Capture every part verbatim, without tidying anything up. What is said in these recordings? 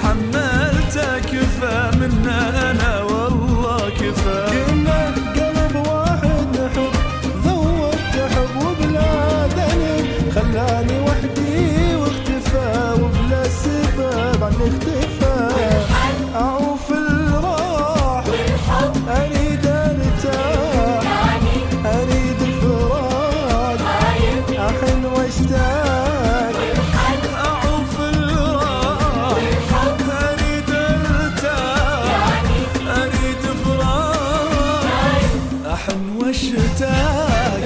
تحملته كفى منا أنا والله كفى. كنا قلب واحد نحب ذوقت حب وبلا ذنب خلاني وحدي واختفى وبلا سبب عني اختفى. أعوف الراح أريد ارتاح أريد الفراق أحن واشتاق. أعوف الراح أريد ارتاح أريد فراق أحن واشتاق.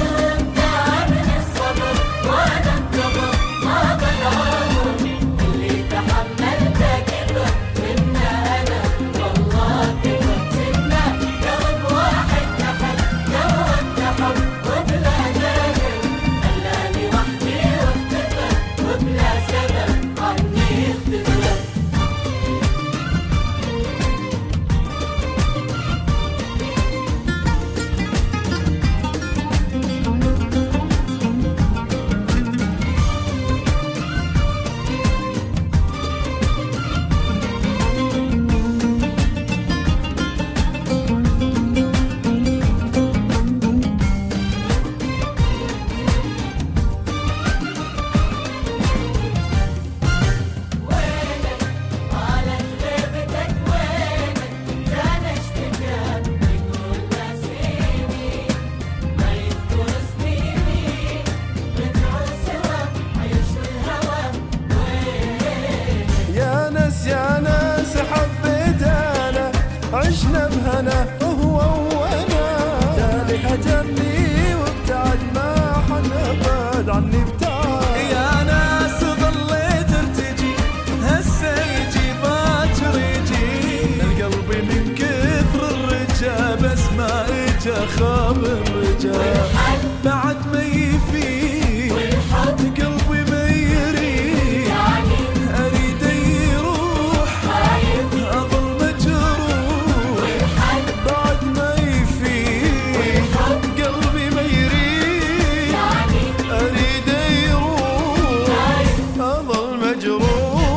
عشنا بهنا هو وانا تالي هجرني وابتعد ما حن ابعد عني ابتعد. يا ناس ظليت ارتجي هسه يجي باكر يجي القلب من كثر الرجا بس ما اجا خاب الرجا بعد ما يفيد قلبي ما يريد اريد يروح اظل مجروح بعد ما يفيد قلبي ما يريد اريد يروح اظل مجروح.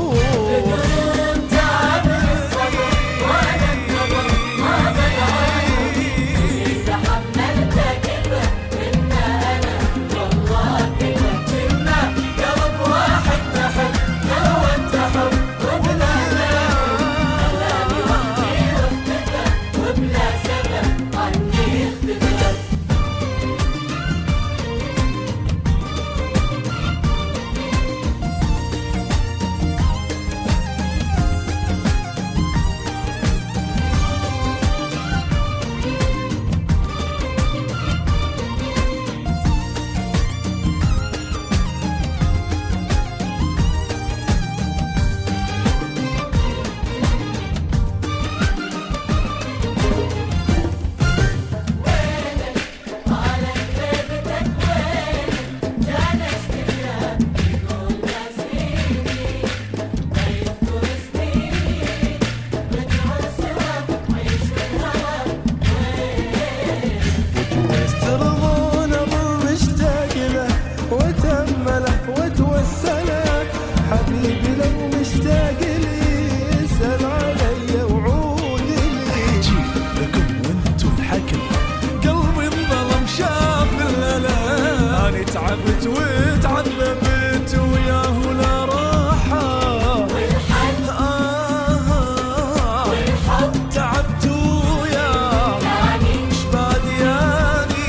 حبيبي لو مشتاق لي اسأل علي وعود لي جيب لكم وانتو الحكم قلبي انظلم شاف الالم اني تعبت وتعذبت وياه لا راحه والحب آه والحب تعبت وياه يعني شبادياني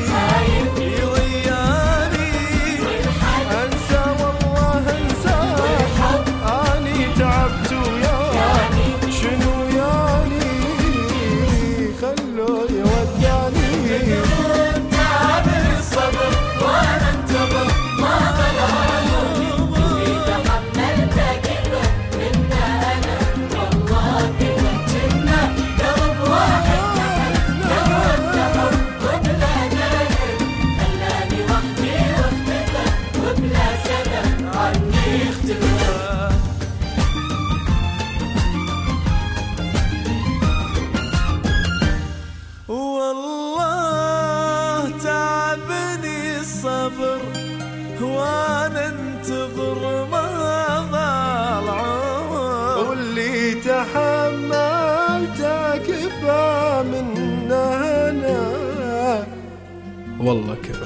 يضياني انسى والله انسى اني تعبت وياه شنو يعني خلوه يودعني. تعب الصبر وانا انتظر ما ظلام اللي تحملته كفى منا انا والله كفى كنا قلب واحد نحب نحب وبلا جانب خلاني وحدي واختفى وبلا سبب عني اختفى. والله تعبني الصبر وانا انتظر ما ضال عمر والله كفى.